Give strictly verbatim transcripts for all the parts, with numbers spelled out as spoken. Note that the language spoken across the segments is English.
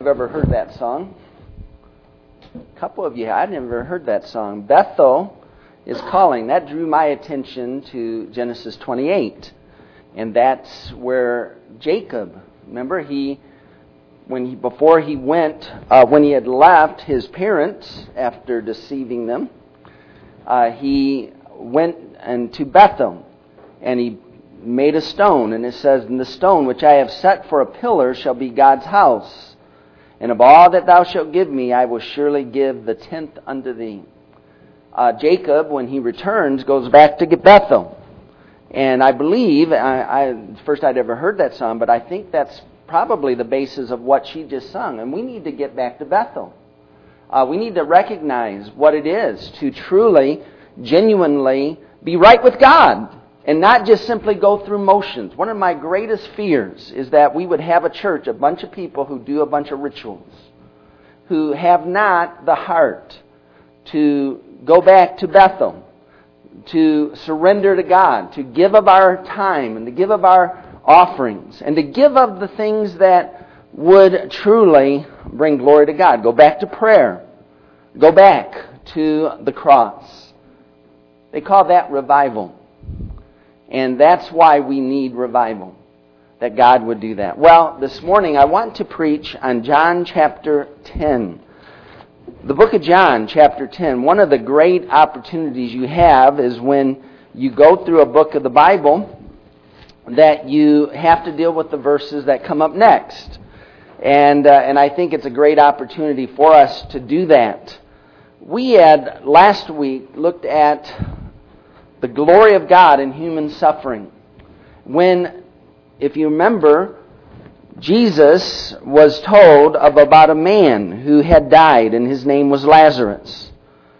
I've ever heard that song. A couple of you, I'd never heard that song. Bethel is calling. That drew my attention to Genesis twenty-eight. And that's where Jacob, remember, he, when he, before he went, uh, when he had left his parents after deceiving them, uh, he went into Bethel and he made a stone. And it says, "And the stone which I have set for a pillar shall be God's house. And of all that thou shalt give me, I will surely give the tenth unto thee." Uh, Jacob, when he returns, goes back to Bethel. And I believe, I, I first I'd ever heard that song, but I think that's probably the basis of what she just sung. And we need to get back to Bethel. Uh, we need to recognize what it is to truly, genuinely be right with God. And not just simply go through motions. One of my greatest fears is that we would have a church, a bunch of people who do a bunch of rituals, who have not the heart to go back to Bethel, to surrender to God, to give of our time and to give of our offerings, and to give of the things that would truly bring glory to God. Go back to prayer. Go back to the cross. They call that revival. And that's why we need revival, that God would do that. Well, this morning I want to preach on John chapter ten. The book of John chapter ten. One of the great opportunities you have is when you go through a book of the Bible that you have to deal with the verses that come up next. And, uh, and I think it's a great opportunity for us to do that. We had last week looked at the glory of God in human suffering. When, if you remember, Jesus was told of about a man who had died, and his name was Lazarus.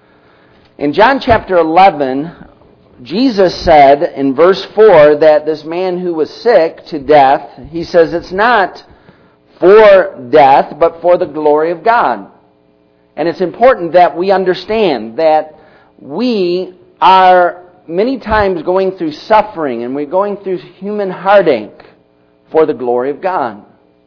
In John chapter eleven, Jesus said in verse four that this man who was sick to death, he says it's not for death, but for the glory of God. And it's important that we understand that we are many times going through suffering and we're going through human heartache for the glory of God.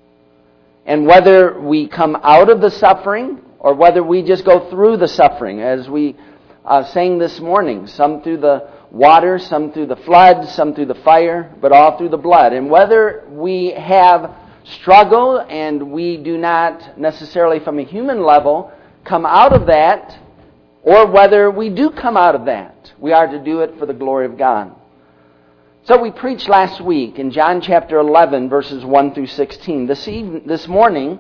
And whether we come out of the suffering or whether we just go through the suffering, as we uh, sang this morning, some through the water, some through the flood, some through the fire, but all through the blood. And whether we have struggle and we do not necessarily from a human level come out of that, or whether we do come out of that, we are to do it for the glory of God. So we preached last week in John chapter eleven, verses one through sixteen. This evening, this morning,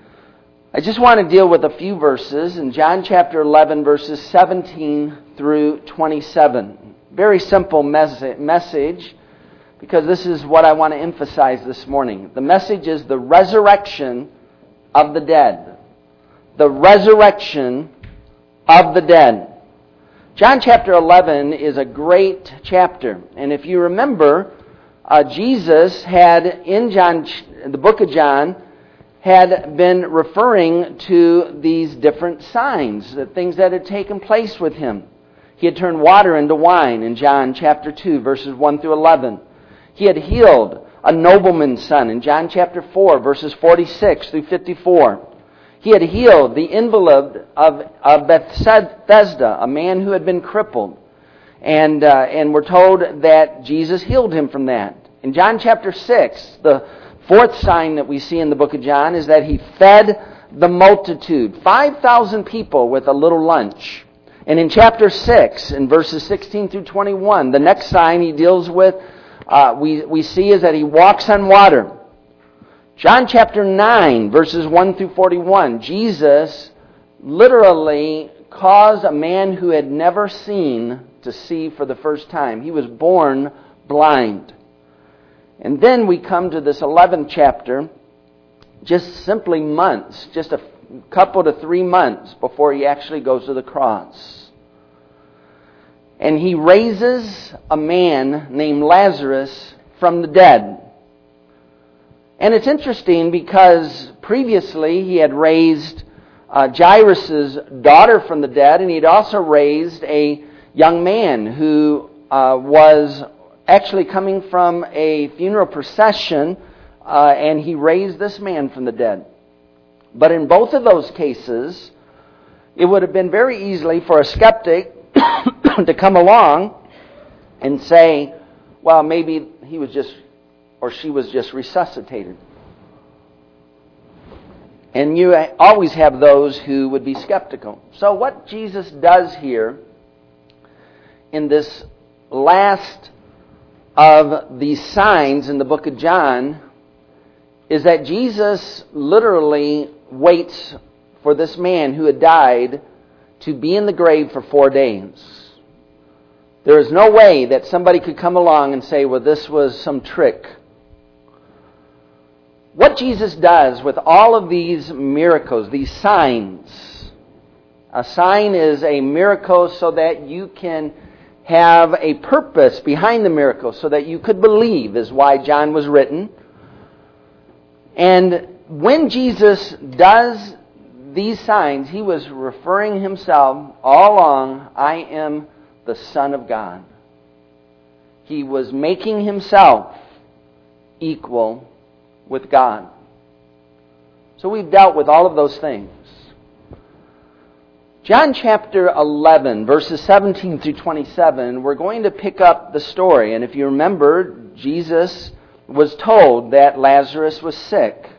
I just want to deal with a few verses in John chapter eleven, verses seventeen through twenty-seven. Very simple mes- message, because this is what I want to emphasize this morning. The message is the resurrection of the dead. The resurrection of the dead. John chapter eleven is a great chapter. And if you remember, uh, Jesus had, in John, the book of John, had been referring to these different signs, the things that had taken place with him. He had turned water into wine in John chapter two, verses one through eleven. He had healed a nobleman's son in John chapter four, verses forty-six through fifty-four. He had healed the invalid of, of Bethesda, a man who had been crippled. And, uh, and we're told that Jesus healed him from that. In John chapter six, the fourth sign that we see in the book of John is that he fed the multitude, five thousand people with a little lunch. And in chapter six, in verses sixteen through twenty-one, the next sign he deals with, uh, we, we see is that he walks on water. John chapter nine, verses one through forty-one, Jesus literally caused a man who had never seen to see for the first time. He was born blind. And then we come to this eleventh chapter, just simply months, just a couple to three months before he actually goes to the cross. And he raises a man named Lazarus from the dead. And it's interesting because previously he had raised uh, Jairus' daughter from the dead, and he had also raised a young man who uh, was actually coming from a funeral procession, uh, and he raised this man from the dead. But in both of those cases, it would have been very easily for a skeptic to come along and say, well, maybe he was just, or she was just resuscitated. And you always have those who would be skeptical. So what Jesus does here in this last of these signs in the book of John is that Jesus literally waits for this man who had died to be in the grave for four days. There is no way that somebody could come along and say, well, this was some trick. What Jesus does with all of these miracles, these signs, a sign is a miracle so that you can have a purpose behind the miracle, so that you could believe, is why John was written. And when Jesus does these signs, he was referring himself all along, I am the Son of God. He was making himself equal with God. So we've dealt with all of those things. John chapter eleven, verses seventeen through twenty-seven, we're going to pick up the story. And if you remember, Jesus was told that Lazarus was sick.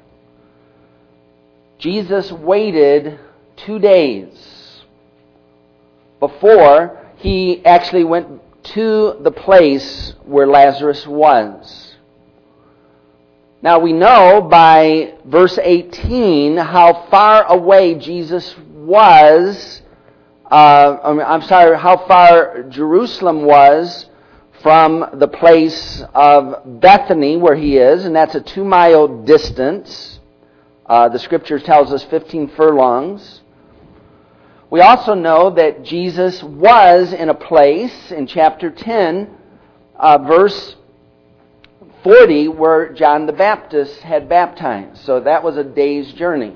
Jesus waited two days before he actually went to the place where Lazarus was. Now we know by verse eighteen how far away Jesus was, uh, I'm sorry, how far Jerusalem was from the place of Bethany where he is, and that's a two-mile distance. Uh, the Scripture tells us fifteen furlongs. We also know that Jesus was in a place in chapter ten, uh, verse forty, where John the Baptist had baptized. So that was a day's journey.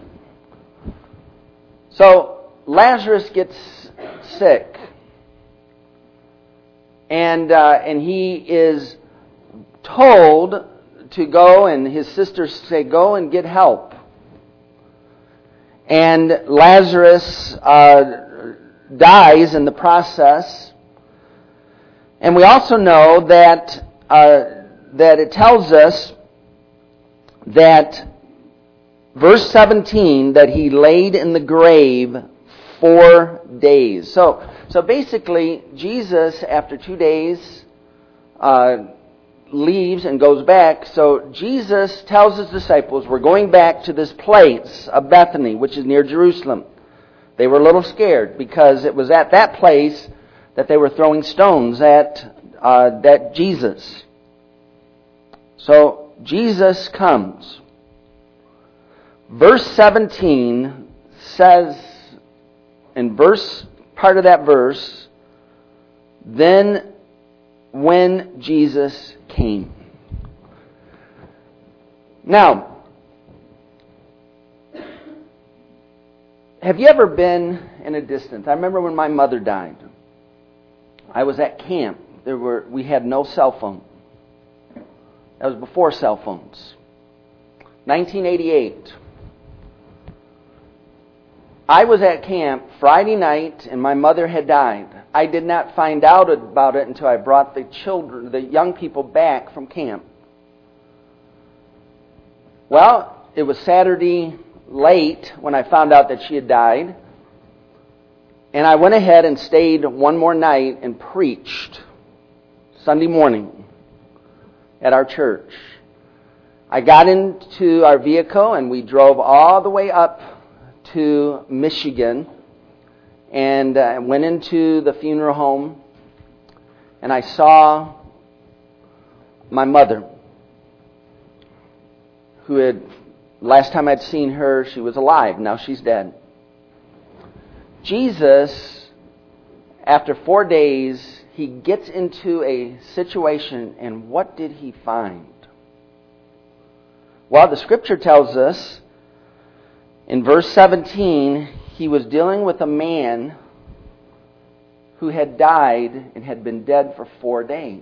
So Lazarus gets sick. And uh, and he is told to go, and his sisters say, go and get help. And Lazarus uh, dies in the process. And we also know that uh, that it tells us that verse seventeen, that he laid in the grave four days. So, so basically, Jesus, after two days, uh, leaves and goes back. So Jesus tells his disciples, we're going back to this place of Bethany, which is near Jerusalem. They were a little scared because it was at that place that they were throwing stones at uh, that Jesus. So Jesus comes. Verse seventeen says, in verse part of that verse, then when Jesus came. Now, have you ever been in a distance? I remember when my mother died. I was at camp. There were we had no cell phone. That was before cell phones. nineteen eighty-eight. I was at camp Friday night, and my mother had died. I did not find out about it until I brought the children, the young people back from camp. Well, it was Saturday late when I found out that she had died. And I went ahead and stayed one more night and preached Sunday morning at our church. I got into our vehicle and we drove all the way up to Michigan and uh, went into the funeral home, and I saw my mother, who had, last time I'd seen her, she was alive. Now she's dead. Jesus, after four days, he gets into a situation, and what did he find? Well, the Scripture tells us in verse seventeen, he was dealing with a man who had died and had been dead for four days.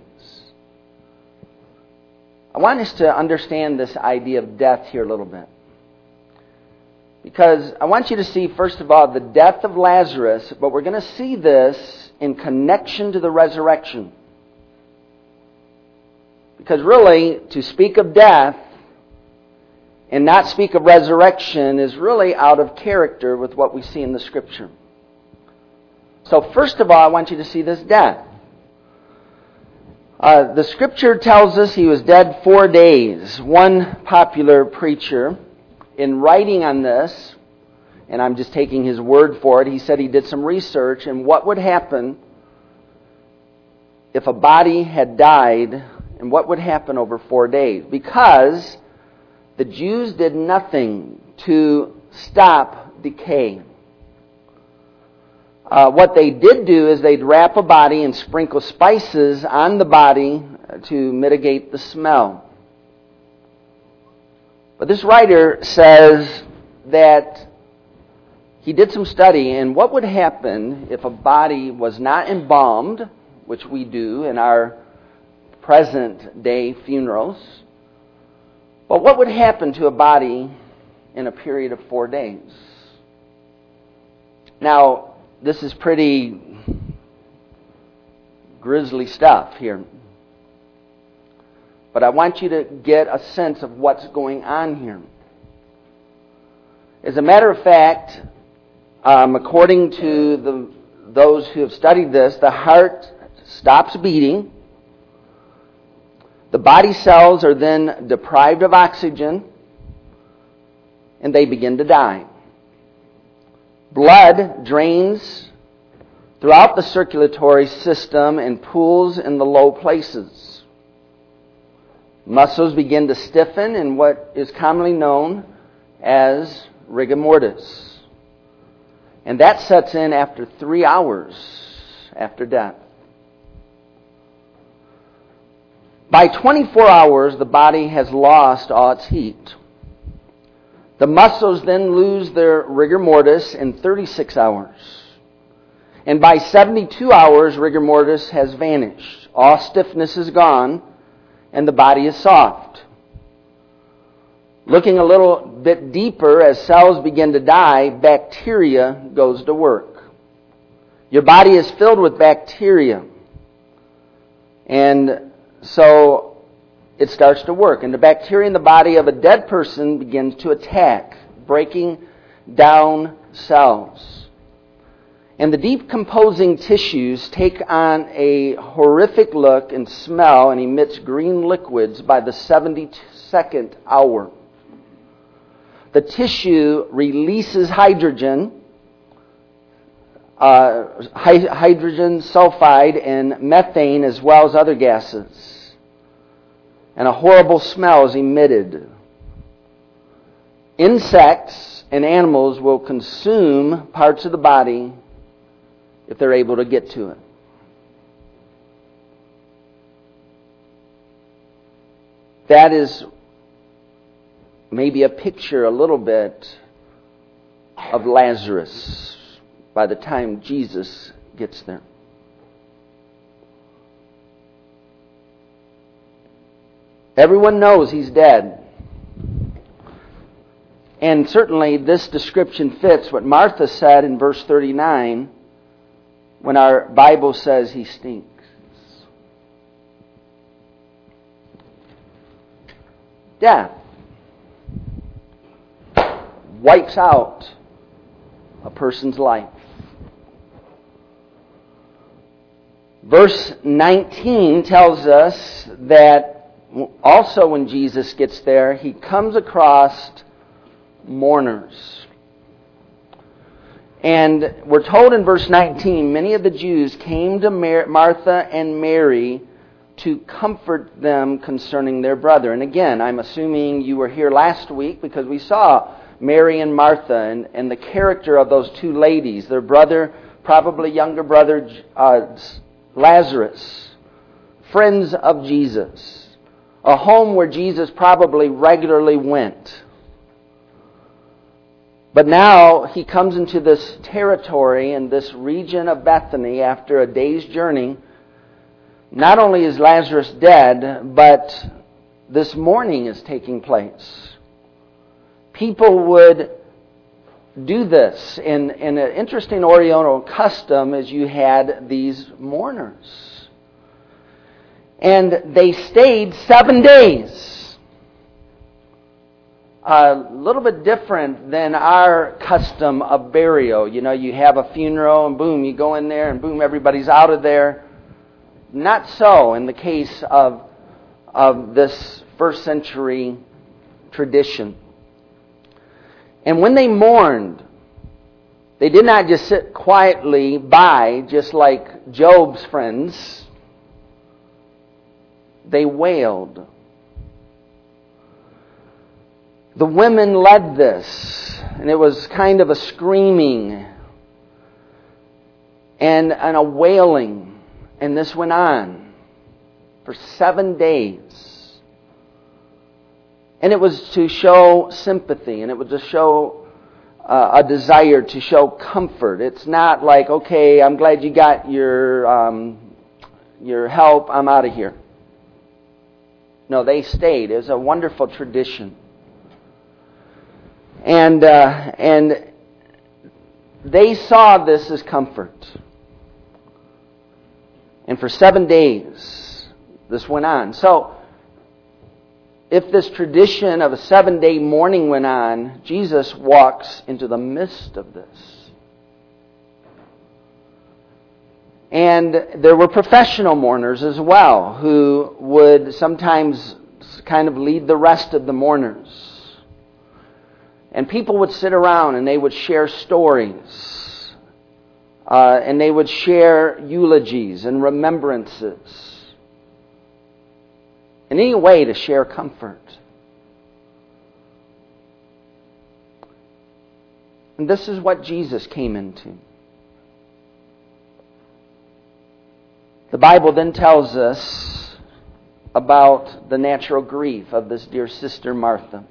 I want us to understand this idea of death here a little bit. Because I want you to see, first of all, the death of Lazarus, but we're going to see this in connection to the resurrection. Because really, to speak of death and not speak of resurrection is really out of character with what we see in the Scripture. So first of all, I want you to see this death. Uh, the Scripture tells us he was dead four days. One popular preacher, in writing on this, and I'm just taking his word for it, he said he did some research and what would happen if a body had died and what would happen over four days. Because the Jews did nothing to stop decay. Uh, what they did do is they'd wrap a body and sprinkle spices on the body to mitigate the smell. But this writer says that he did some study, and what would happen if a body was not embalmed, which we do in our present day funerals, but what would happen to a body in a period of four days? Now, this is pretty grisly stuff here. But I want you to get a sense of what's going on here. As a matter of fact, um, according to the, those who have studied this, the heart stops beating. The body cells are then deprived of oxygen, and they begin to die. Blood drains throughout the circulatory system and pools in the low places. Muscles begin to stiffen in what is commonly known as rigor mortis. And that sets in after three hours after death. By twenty-four hours, the body has lost all its heat. The muscles then lose their rigor mortis in thirty-six hours. And by seventy-two hours, rigor mortis has vanished. All stiffness is gone, and the body is soft. Looking a little bit deeper, as cells begin to die, bacteria goes to work. Your body is filled with bacteria. And so it starts to work. And the bacteria in the body of a dead person begins to attack, breaking down cells. And the decomposing tissues take on a horrific look and smell and emits green liquids by the seventy-second hour. The tissue releases hydrogen, uh, hydrogen sulfide and methane as well as other gases. And a horrible smell is emitted. Insects and animals will consume parts of the body if they're able to get to it. That is maybe a picture a little bit of Lazarus by the time Jesus gets there. Everyone knows he's dead. And certainly this description fits what Martha said in verse thirty-nine when our Bible says he stinks. Death wipes out a person's life. Verse nineteen tells us that also when Jesus gets there, he comes across mourners. And we're told in verse nineteen, many of the Jews came to Mar- Martha and Mary to comfort them concerning their brother. And again, I'm assuming you were here last week because we saw Mary and Martha and, and the character of those two ladies. Their brother, probably younger brother, uh, Lazarus. Friends of Jesus. A home where Jesus probably regularly went. But now he comes into this territory in this region of Bethany after a day's journey. Not only is Lazarus dead, but this mourning is taking place. People would do this. In, in an interesting Oriental custom is you had these mourners. And they stayed seven days. A little bit different than our custom of burial. You know, you have a funeral and boom, you go in there and boom, everybody's out of there. Not so in the case of, of this first century tradition. And when they mourned, they did not just sit quietly by, just like Job's friends. They wailed. The women led this, and it was kind of a screaming and, and a wailing, and this went on for seven days. And it was to show sympathy, and it was to show uh, a desire to show comfort. It's not like, okay, I'm glad you got your um, your help, I'm out of here. No, they stayed. It was a wonderful tradition. And uh, and they saw this as comfort. And for seven days, this went on. So, if this tradition of a seven-day mourning went on, Jesus walks into the midst of this. And there were professional mourners as well, who would sometimes kind of lead the rest of the mourners. And people would sit around and they would share stories. Uh, and they would share eulogies and remembrances. In any way to share comfort. And this is what Jesus came into. The Bible then tells us about the natural grief of this dear sister Martha.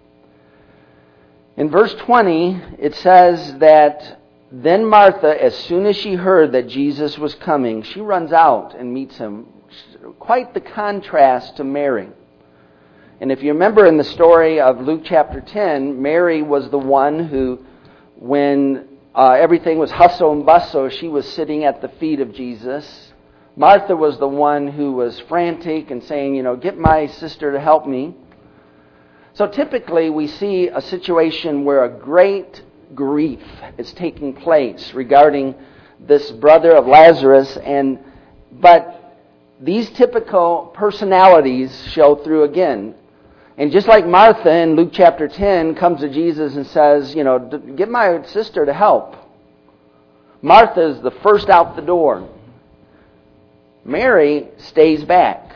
In verse twenty, it says that then Martha, as soon as she heard that Jesus was coming, she runs out and meets him. Quite the contrast to Mary. And if you remember in the story of Luke chapter ten, Mary was the one who, when uh, everything was hustle and bustle, she was sitting at the feet of Jesus. Martha was the one who was frantic and saying, you know, get my sister to help me. So typically we see a situation where a great grief is taking place regarding this brother of Lazarus, and but these typical personalities show through again. And just like Martha in Luke chapter ten comes to Jesus and says, you know, get my sister to help. Martha is the first out the door. Mary stays back.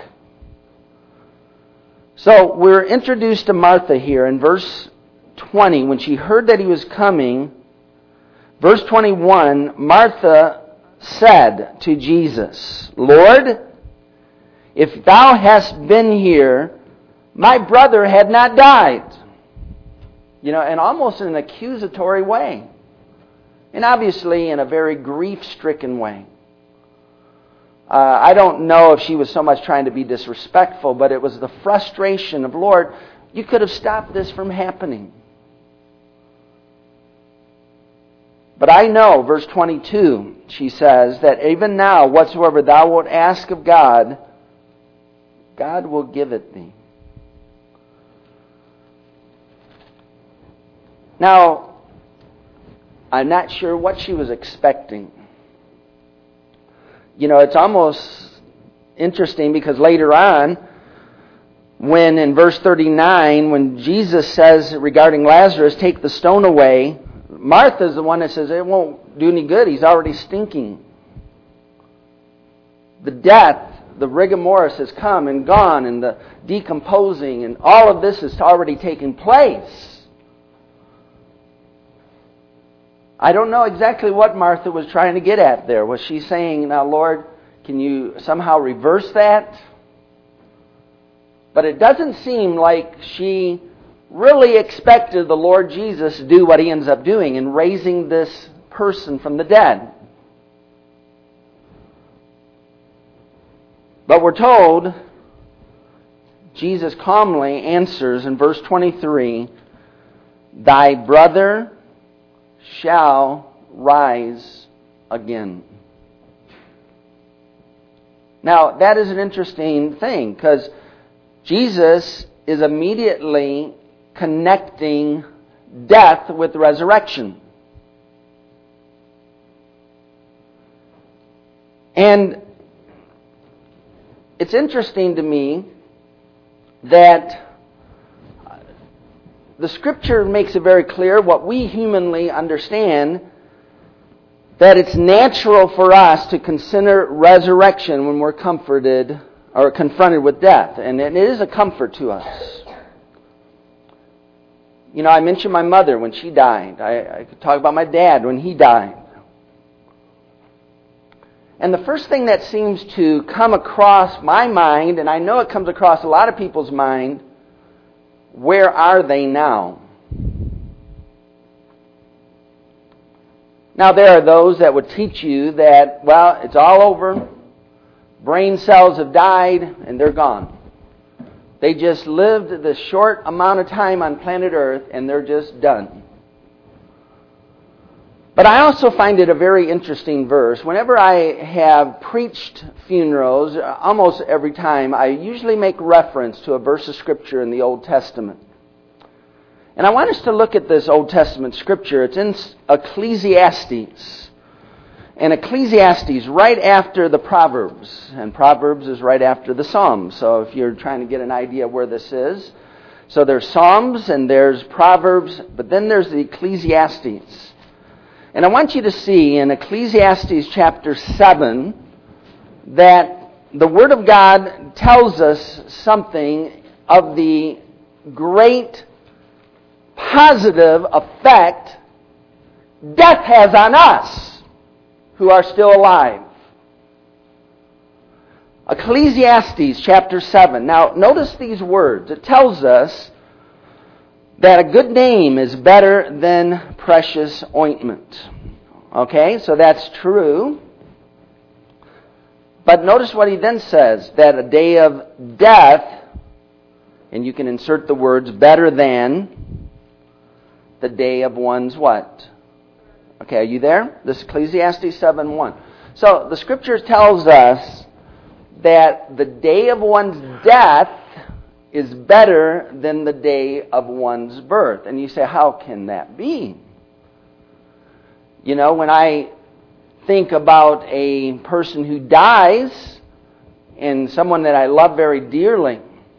So we're introduced to Martha here in verse twenty. When she heard that he was coming, verse twenty-one, Martha said to Jesus, Lord, if thou hast been here, my brother had not died. You know, and almost in an accusatory way. And obviously in a very grief-stricken way. Uh, I don't know if she was so much trying to be disrespectful, but it was the frustration of, Lord, you could have stopped this from happening. But I know, verse twenty-two, she says, that even now, whatsoever thou wilt ask of God, God will give it thee. Now, I'm not sure what she was expecting. You know, it's almost interesting because later on, when in verse thirty-nine, when Jesus says regarding Lazarus, take the stone away, Martha's the one that says it won't do any good. He's already stinking. The death, the rigor mortis has come and gone, and the decomposing, and all of this has already taken place. I don't know exactly what Martha was trying to get at there. Was she saying, now Lord, can you somehow reverse that? But it doesn't seem like she really expected the Lord Jesus to do what he ends up doing in raising this person from the dead. But we're told, Jesus calmly answers in verse twenty-three, thy brother shall rise again. Now, that is an interesting thing, because Jesus is immediately connecting death with resurrection. And it's interesting to me that the Scripture makes it very clear, what we humanly understand, that it's natural for us to consider resurrection when we're comforted or confronted with death. And it is a comfort to us. You know, I mentioned my mother when she died. I, I could talk about my dad when he died. And the first thing that seems to come across my mind, and I know it comes across a lot of people's mind, where are they now? Now, there are those that would teach you that, well, it's all over. Brain cells have died, and they're gone. They just lived this short amount of time on planet Earth, and they're just done. But I also find it a very interesting verse. Whenever I have preached funerals, almost every time, I usually make reference to a verse of Scripture in the Old Testament. And I want us to look at this Old Testament Scripture. It's in Ecclesiastes. And Ecclesiastes, right after the Proverbs. And Proverbs is right after the Psalms. So if you're trying to get an idea where this is. So there's Psalms and there's Proverbs, but then there's the Ecclesiastes. And I want you to see in Ecclesiastes chapter seven that the Word of God tells us something of the great positive effect death has on us who are still alive. Ecclesiastes chapter seven. Now, notice these words. It tells us that a good name is better than precious ointment. Okay, so that's true. But notice what he then says, that a day of death, and you can insert the words better than the day of one's what? Okay, are you there? This is Ecclesiastes seven one. So the Scripture tells us that the day of one's death is better than the day of one's birth. And you say, how can that be? You know, when I think about a person who dies and someone that I love very dearly,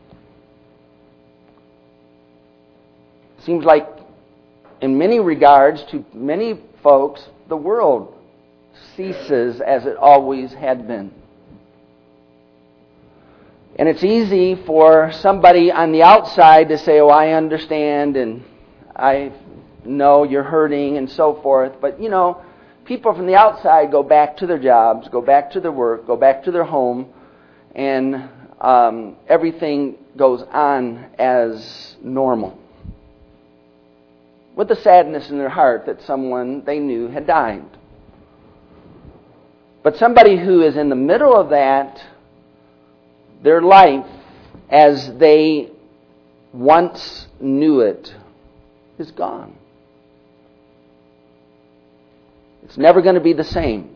it seems like in many regards, to many folks, the world ceases as it always had been. And it's easy for somebody on the outside to say, oh, I understand, and I know you're hurting, and so forth. But, you know, people from the outside go back to their jobs, go back to their work, go back to their home, and um, everything goes on as normal, with the sadness in their heart that someone they knew had died. But somebody who is in the middle of that, their life as they once knew it is gone. It's never going to be the same.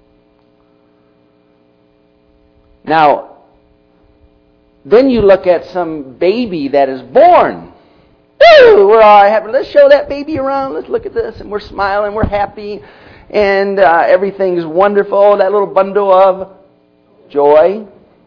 Now, then you look at some baby that is born. Woo! We're all happy. Let's show that baby around. Let's look at this. And we're smiling. We're happy. And uh, everything's wonderful. That little bundle of joy.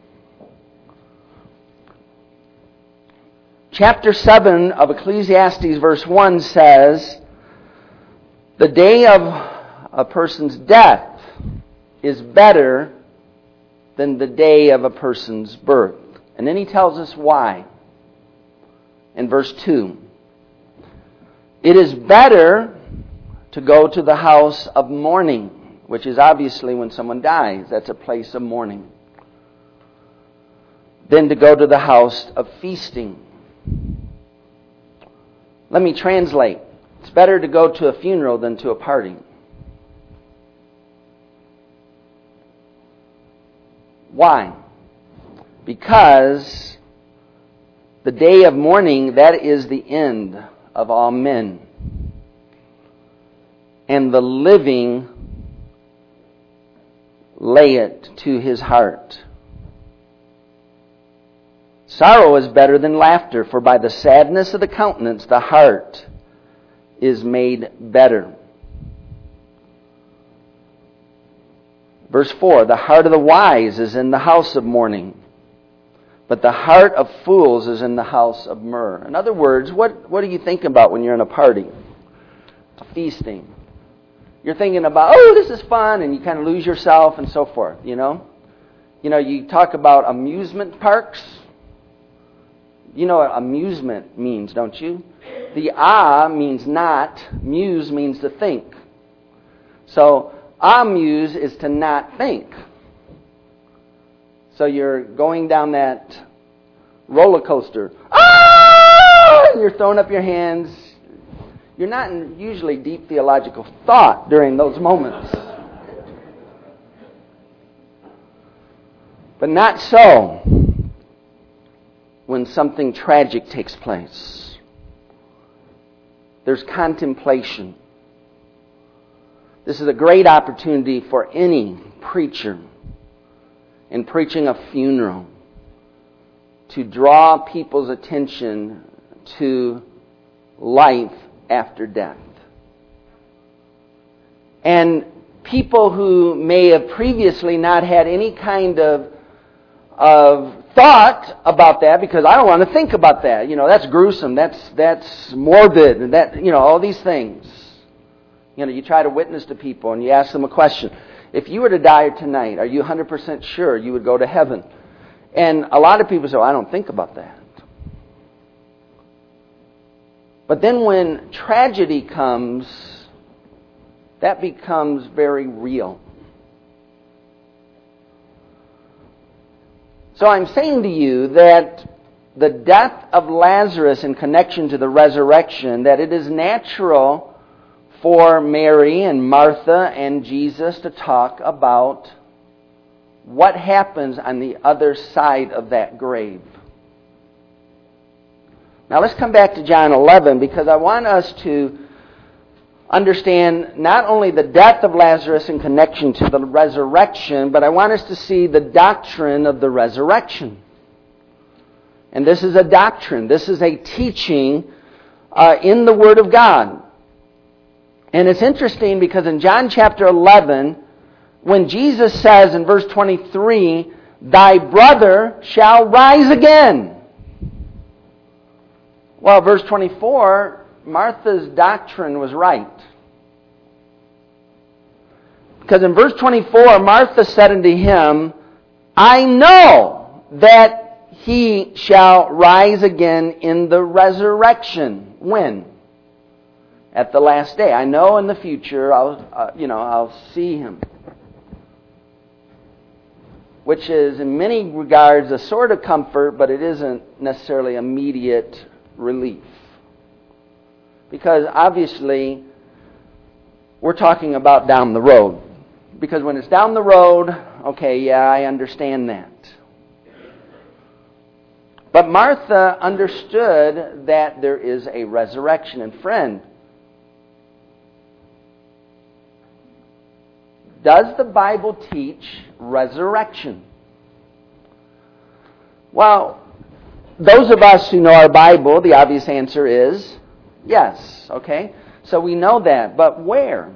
Chapter seven of Ecclesiastes verse one says, the day of a person's death is better than the day of a person's birth. And then he tells us why. In verse two, it is better to go to the house of mourning, which is obviously when someone dies. That's a place of mourning. Than to go to the house of feasting. Let me translate. It's better to go to a funeral than to a party. Why? Because the day of mourning, that is the end of all men. and the living lay it to his heart. Sorrow is better than laughter, for by the sadness of the countenance the heart is made better. Verse four, the heart of the wise is in the house of mourning, but the heart of fools is in the house of myrrh. In other words, what, what are you thinking about when you're in a party? A feasting. You're thinking about, oh, this is fun, and you kind of lose yourself and so forth, you know? You know, you talk about amusement parks. You know what amusement means, don't you? The ah means not, muse means to think. So, amuse is to not think. So you're going down that roller coaster. Ah! And you're throwing up your hands. You're not in usually deep theological thought during those moments. But not so when something tragic takes place. There's contemplation. This is a great opportunity for any preacher in preaching a funeral to draw people's attention to life after death. And people who may have previously not had any kind of of thought about that, because I don't want to think about that. You know, that's gruesome. That's that's morbid. And that, you know, all these things. You know, you try to witness to people and you ask them a question. If you were to die tonight, are you one hundred percent sure you would go to heaven? And a lot of people say, well, I don't think about that. But then when tragedy comes, that becomes very real. So I'm saying to you that the death of Lazarus in connection to the resurrection, that it is natural for Mary and Martha and Jesus to talk about what happens on the other side of that grave. Now let's come back to John eleven, because I want us to understand not only the death of Lazarus in connection to the resurrection, but I want us to see the doctrine of the resurrection. And this is a doctrine. This is a teaching uh, in the Word of God. And it's interesting because in John chapter eleven, when Jesus says in verse twenty-three, "Thy brother shall rise again." Well, verse twenty-four, Martha's doctrine was right. Because in verse twenty-four, Martha said unto him, I know that he shall rise again in the resurrection. When? At the last day. I know in the future, I'll, uh, you know, I'll see him. Which is in many regards a sort of comfort, but it isn't necessarily immediate relief. Because obviously, we're talking about down the road. Because when it's down the road, okay, yeah, I understand that. But Martha understood that there is a resurrection. And friend, does the Bible teach resurrection? Well, those of us who know our Bible, the obvious answer is yes, okay? So we know that, but where?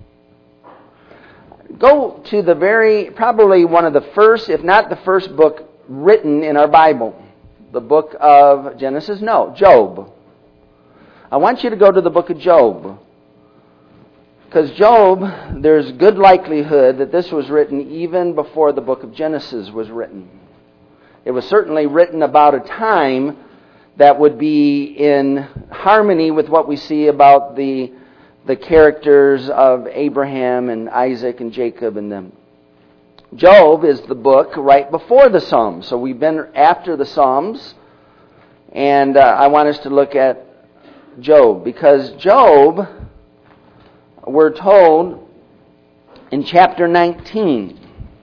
Go to the very, probably one of the first, if not the first book written in our Bible. The book of Genesis? No, Job. I want you to go to the book of Job. Because Job, there's good likelihood that this was written even before the book of Genesis was written. It was certainly written about a time that would be in harmony with what we see about the, the characters of Abraham and Isaac and Jacob and them. Job is the book right before the Psalms. So we've been after the Psalms, and uh, I want us to look at Job. Because Job, we're told in chapter nineteen.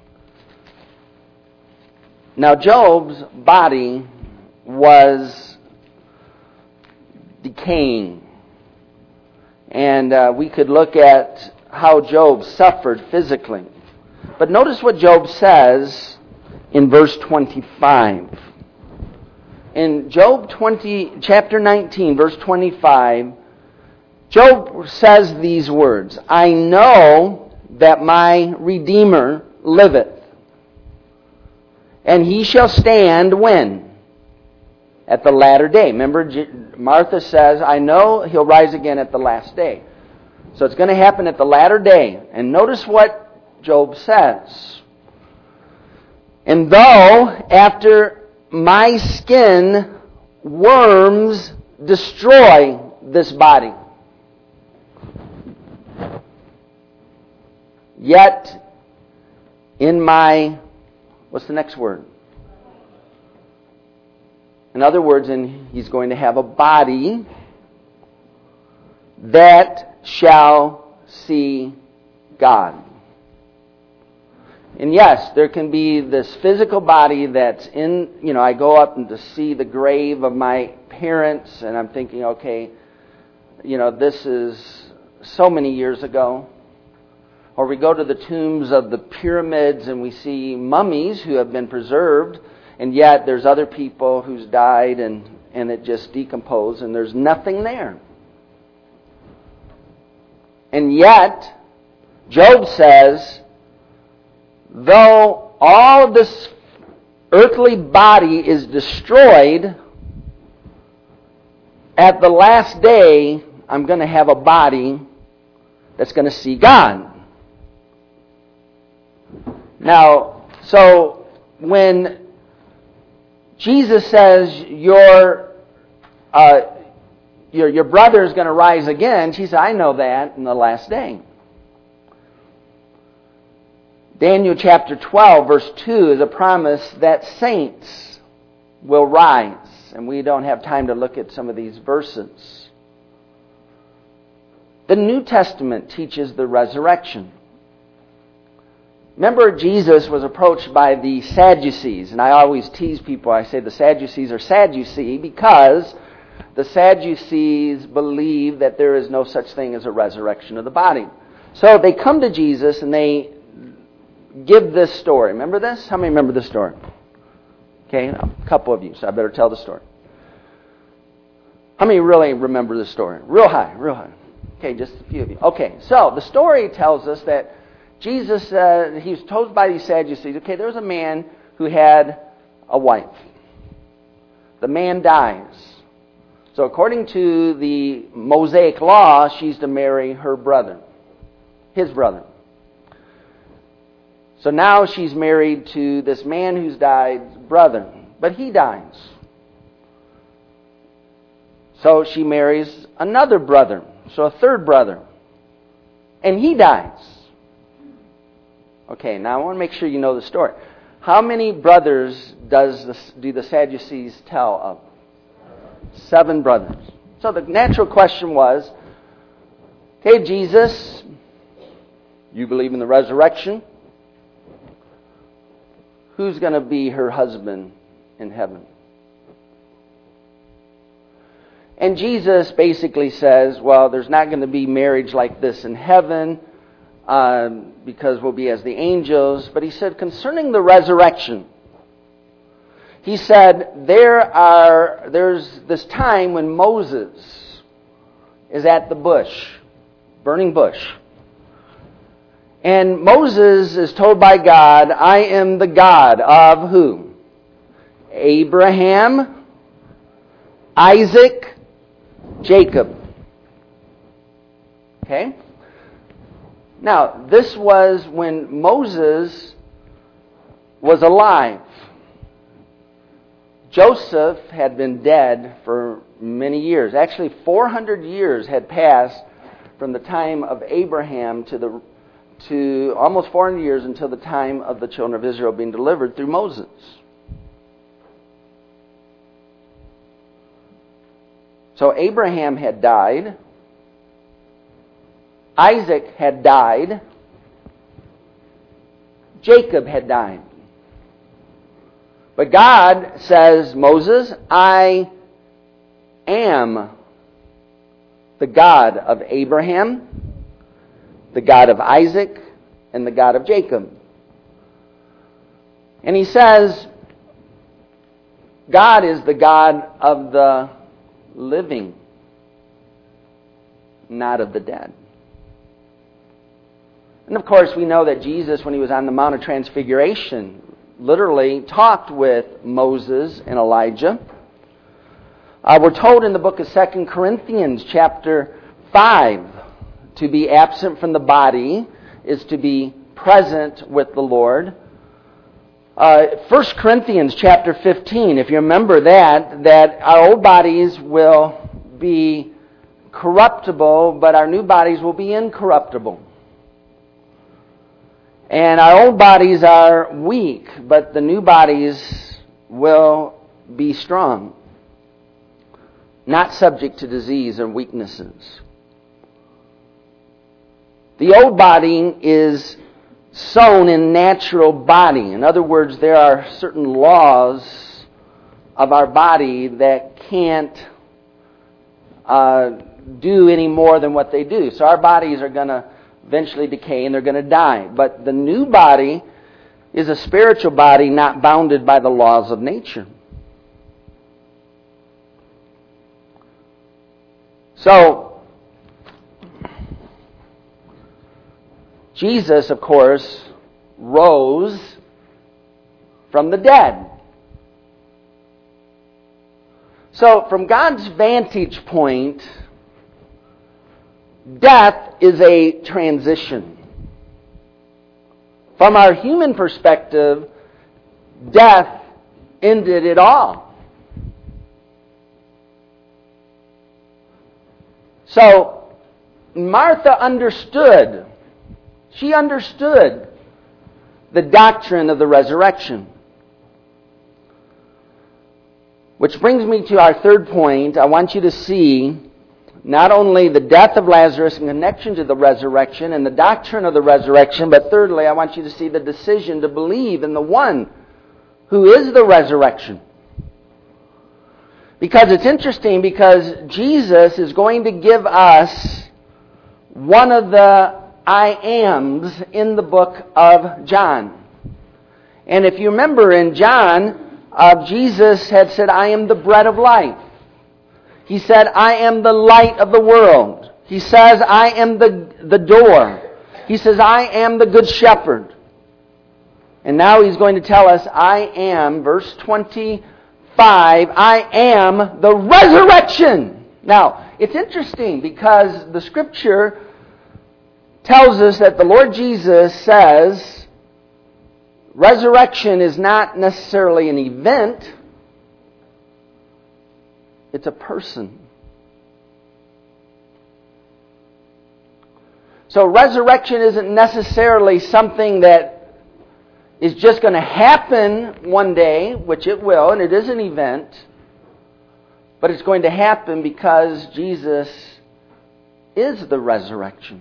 Now Job's body was decaying. And uh, we could look at how Job suffered physically. But notice what Job says in verse twenty-five. In Job twenty, chapter nineteen, verse twenty-five, Job says these words, I know that my Redeemer liveth, and he shall stand when? At the latter day. Remember, Martha says, I know he'll rise again at the last day. So it's going to happen at the latter day. And notice what Job says. And though after my skin worms destroy this body, yet in my, what's the next word? In other words, and he's going to have a body that shall see God. And yes, there can be this physical body that's in, you know, I go up and to see the grave of my parents, and I'm thinking, okay, you know, this is so many years ago. Or we go to the tombs of the pyramids and we see mummies who have been preserved, and yet there's other people who's died and, and it just decomposed and there's nothing there. And yet, Job says, though all this earthly body is destroyed, at the last day, I'm going to have a body that's going to see God. Now, so when Jesus says your uh, your your brother is going to rise again, she said, I know that in the last day. Daniel chapter twelve, verse two is a promise that saints will rise. And we don't have time to look at some of these verses. The New Testament teaches the resurrection. Remember, Jesus was approached by the Sadducees. And I always tease people, I say the Sadducees are Sadducee because the Sadducees believe that there is no such thing as a resurrection of the body. So they come to Jesus and they give this story. Remember this? How many remember this story? Okay, a couple of you, so I better tell the story. How many really remember this story? Real high, real high. Okay, just a few of you. Okay, so the story tells us that Jesus, uh, he was told by these Sadducees, okay, there was a man who had a wife. The man dies. So according to the Mosaic law, she's to marry her brother, his brother. So now she's married to this man who's died's brother, but he dies. So she marries another brother, so a third brother, and he dies. Okay, now I want to make sure you know the story. How many brothers does the, do the Sadducees tell of? Seven brothers. So the natural question was, okay, Jesus, you believe in the resurrection? Who's going to be her husband in heaven? And Jesus basically says, well, there's not going to be marriage like this in heaven um, because we'll be as the angels. But he said, concerning the resurrection, he said, there are there's this time when Moses is at the bush, burning bush. And Moses is told by God, I am the God of who? Abraham, Isaac, Jacob. Okay? Now, this was when Moses was alive. Joseph had been dead for many years. Actually, four hundred years had passed from the time of Abraham to the to almost four hundred years until the time of the children of Israel being delivered through Moses. So Abraham had died. Isaac had died. Jacob had died. But God says, Moses, I am the God of Abraham, the God of Isaac, and the God of Jacob. And he says, God is the God of the living, not of the dead. And of course, we know that Jesus, when he was on the Mount of Transfiguration, literally talked with Moses and Elijah. Uh, we're told in the book of Second Corinthians chapter five, to be absent from the body is to be present with the Lord. Uh, First Corinthians chapter fifteen, if you remember that, that our old bodies will be corruptible, but our new bodies will be incorruptible. And our old bodies are weak, but the new bodies will be strong, not subject to disease or weaknesses. The old body is sown in natural body. In other words, there are certain laws of our body that can't uh, do any more than what they do. So our bodies are going to eventually decay and they're going to die. But the new body is a spiritual body not bounded by the laws of nature. So, Jesus, of course, rose from the dead. So, from God's vantage point, death is a transition. From our human perspective, death ended it all. So, Martha understood. She understood the doctrine of the resurrection. Which brings me to our third point. I want you to see not only the death of Lazarus in connection to the resurrection and the doctrine of the resurrection, but thirdly, I want you to see the decision to believe in the one who is the resurrection. Because it's interesting, because Jesus is going to give us one of the I ams in the book of John. And if you remember in John, uh, Jesus had said, I am the bread of life. He said, I am the light of the world. He says, I am the, the door. He says, I am the good shepherd. And now he's going to tell us, I am, verse twenty-five, I am the resurrection. Now, it's interesting because the Scripture tells us that the Lord Jesus says resurrection is not necessarily an event. It's a person. So resurrection isn't necessarily something that is just going to happen one day, which it will, and it is an event, but it's going to happen because Jesus is the resurrection.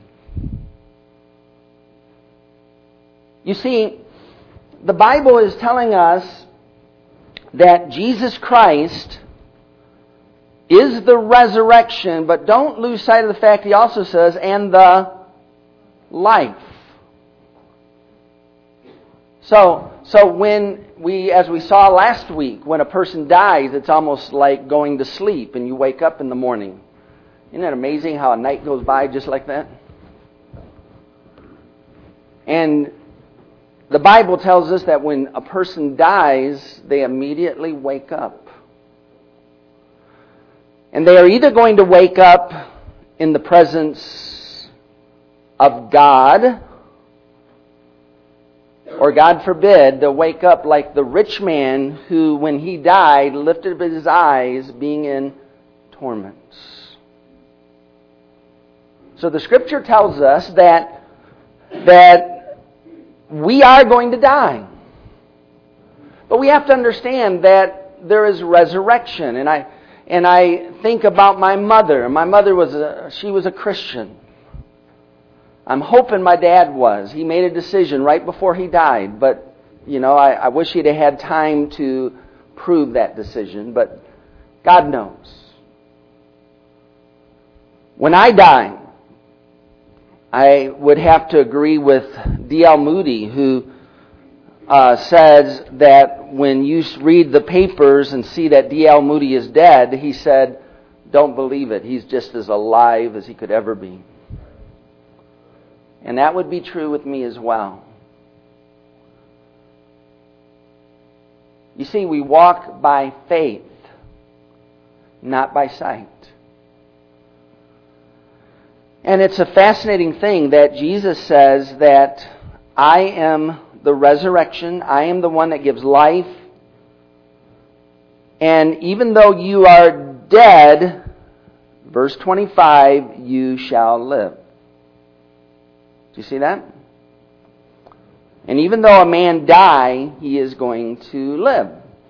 You see, the Bible is telling us that Jesus Christ is the resurrection, but don't lose sight of the fact he also says, and the life. So, so when we, as we saw last week, when a person dies, it's almost like going to sleep and you wake up in the morning. Isn't that amazing how a night goes by just like that? And the Bible tells us that when a person dies, they immediately wake up. And they are either going to wake up in the presence of God, or God forbid, they'll wake up like the rich man who, when he died, lifted up his eyes, being in torments. So the Scripture tells us that, that we are going to die. But we have to understand that there is resurrection. And I and I think about my mother. My mother was a she was a Christian. I'm hoping my dad was. He made a decision right before he died. But, you know, I, I wish he'd have had time to prove that decision. But God knows. When I die, I would have to agree with D L Moody, who uh, says that when you read the papers and see that D L Moody is dead, he said, don't believe it. He's just as alive as he could ever be. And that would be true with me as well. You see, we walk by faith, not by sight. And it's a fascinating thing that Jesus says that I am the resurrection, I am the one that gives life, and even though you are dead, verse twenty-five, you shall live. Do you see that? And even though a man die, he is going to live.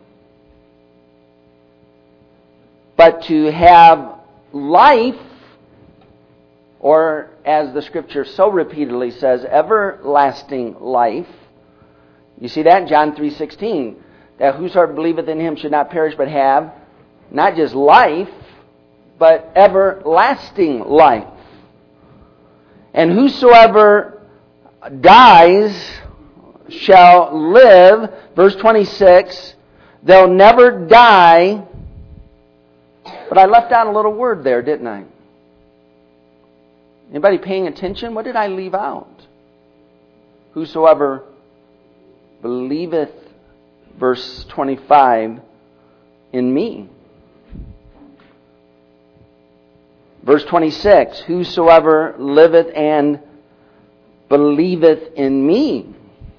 But to have life, or as the Scripture so repeatedly says, everlasting life. You see that in John three sixteen, that whosoever believeth in him should not perish but have not just life, but everlasting life. And whosoever dies shall live, verse twenty-six, they'll never die. But I left out a little word there, didn't I? Anybody paying attention? What did I leave out? Whosoever believeth, verse twenty-five, in me. Verse twenty-six, whosoever liveth and believeth in me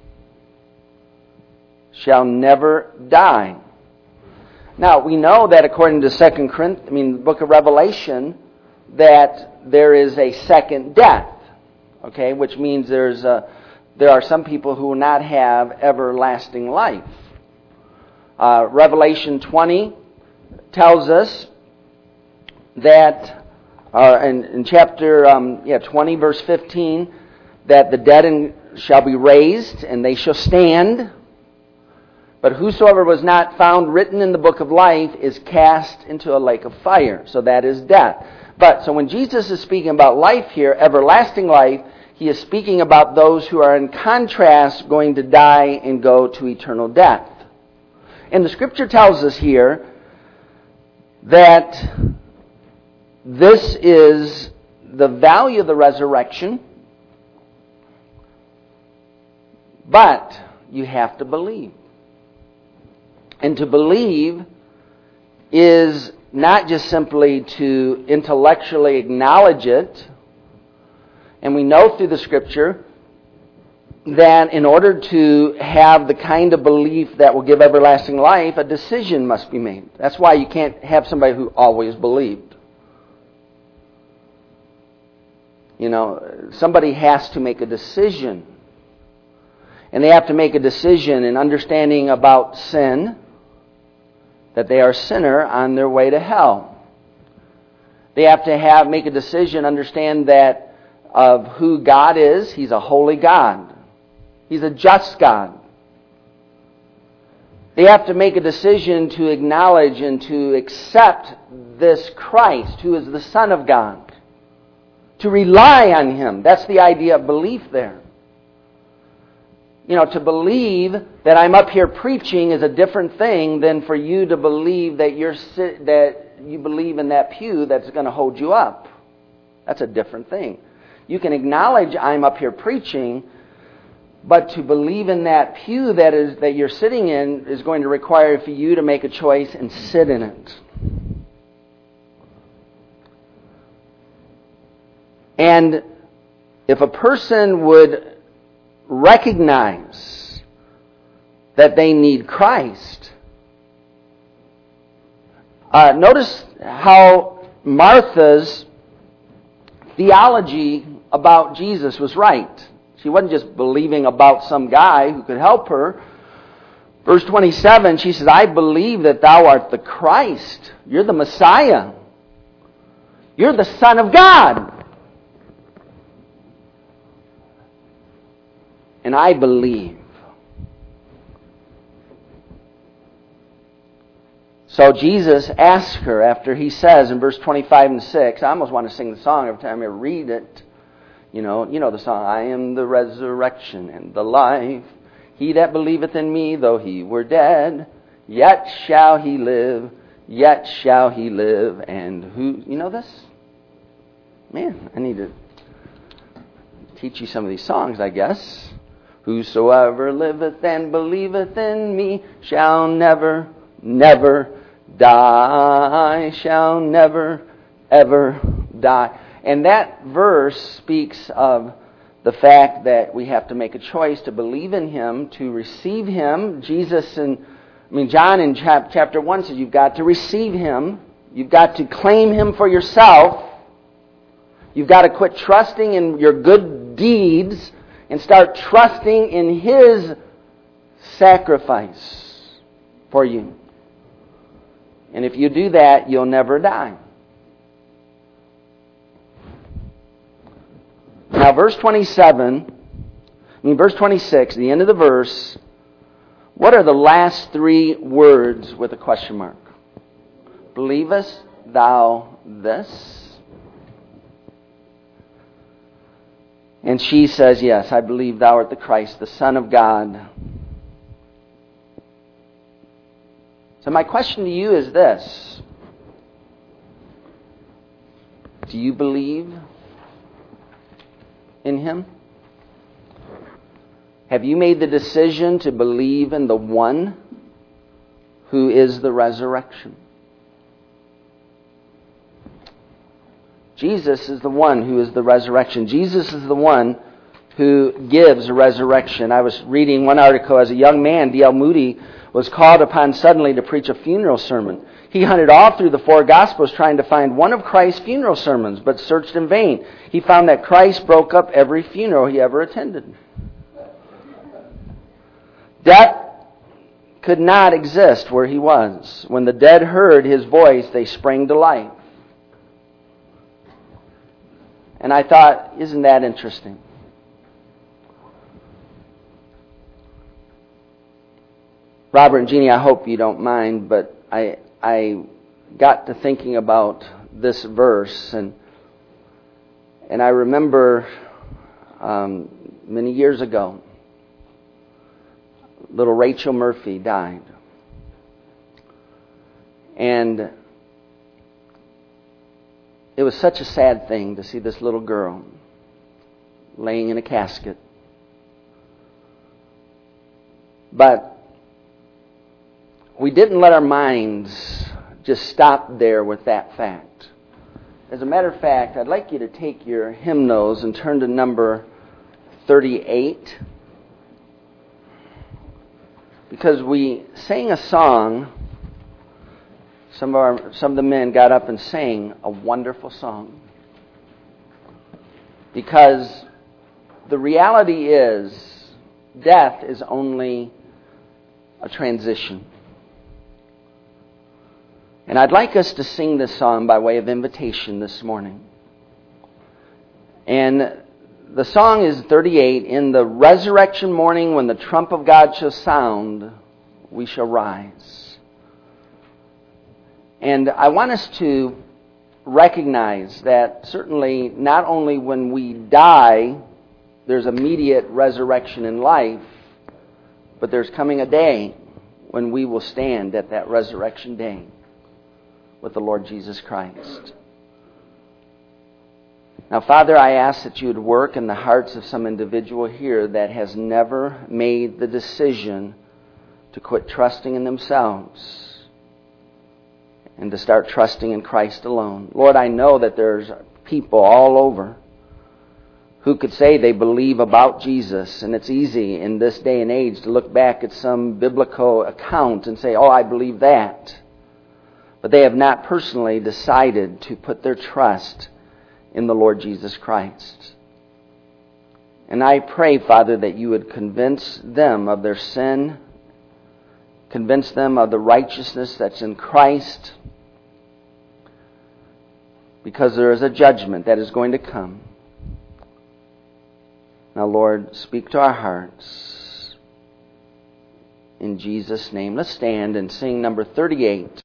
shall never die. Now, we know that according to Second Corinthians, I mean, the book of Revelation, that there is a second death, okay, which means there's a, there are some people who will not have everlasting life. Uh, Revelation twenty tells us that, uh, in, in chapter um, yeah twenty, verse fifteen, that the dead in, shall be raised, and they shall stand. But whosoever was not found written in the book of life is cast into a lake of fire. So that is death. But, so when Jesus is speaking about life here, everlasting life, he is speaking about those who are in contrast going to die and go to eternal death. And the Scripture tells us here that this is the value of the resurrection, but you have to believe. And to believe is not just simply to intellectually acknowledge it. And we know through the Scripture that in order to have the kind of belief that will give everlasting life, a decision must be made. That's why you can't have somebody who always believed. You know, somebody has to make a decision. And they have to make a decision in understanding about sin, that they are a sinner on their way to hell. They have to have make a decision, understand that of who God is. He's a holy God. He's a just God. They have to make a decision to acknowledge and to accept this Christ, who is the Son of God. To rely on Him. That's the idea of belief there. You know, to believe that I'm up here preaching is a different thing than for you to believe that you're that you believe in that pew that's going to hold you up. That's a different thing. You can acknowledge I'm up here preaching, but to believe in that pew that is that you're sitting in is going to require for you to make a choice and sit in it. And if a person would recognize that they need Christ. Uh, notice how Martha's theology about Jesus was right. She wasn't just believing about some guy who could help her. Verse twenty-seven, she says, I believe that thou art the Christ. You're the Messiah. You're the Son of God. And I believe. So Jesus asks her after he says in verse twenty-five and six, I almost want to sing the song every time I read it. You know, you know the song, I am the resurrection and the life. He that believeth in me, though he were dead, yet shall he live, yet shall he live. And who, you know this? Man, I need to teach you some of these songs, I guess. Whosoever liveth and believeth in me shall never, never die, shall never, ever die. And that verse speaks of the fact that we have to make a choice to believe in Him, to receive Him. Jesus, and I mean John in chapter one says you've got to receive Him. You've got to claim Him for yourself. You've got to quit trusting in your good deeds and start trusting in His sacrifice for you. And if you do that, you'll never die. Now, verse twenty-seven, I mean, verse twenty-six, the end of the verse, what are the last three words with a question mark? Believest thou this? And she says, yes, I believe thou art the Christ, the Son of God. So my question to you is this. Do you believe in Him? Have you made the decision to believe in the one who is the resurrection? Jesus is the one who is the resurrection. Jesus is the one who gives a resurrection. I was reading one article as a young man, D L Moody was called upon suddenly to preach a funeral sermon. He hunted all through the four Gospels trying to find one of Christ's funeral sermons, but searched in vain. He found that Christ broke up every funeral he ever attended. Death could not exist where he was. When the dead heard his voice, they sprang to life. And I thought, isn't that interesting? Robert and Jeannie, I hope you don't mind, but I I got to thinking about this verse, and and I remember um, many years ago, little Rachel Murphy died, and it was such a sad thing to see this little girl laying in a casket. But we didn't let our minds just stop there with that fact. As a matter of fact, I'd like you to take your hymnals and turn to number thirty-eight. Because we sang a song, some of our, some of the men got up and sang a wonderful song. Because the reality is, death is only a transition. And I'd like us to sing this song by way of invitation this morning. And the song is thirty-eight. In the resurrection morning, when the trump of God shall sound, we shall rise. And I want us to recognize that certainly not only when we die, there's immediate resurrection in life, but there's coming a day when we will stand at that resurrection day with the Lord Jesus Christ. Now, Father, I ask that you would work in the hearts of some individual here that has never made the decision to quit trusting in themselves and to start trusting in Christ alone. Lord, I know that there's people all over who could say they believe about Jesus, and it's easy in this day and age to look back at some biblical account and say, oh, I believe that. But they have not personally decided to put their trust in the Lord Jesus Christ. And I pray, Father, that you would convince them of their sin, convince them of the righteousness that's in Christ, because there is a judgment that is going to come. Now, Lord, speak to our hearts. In Jesus' name, let's stand and sing number thirty-eight.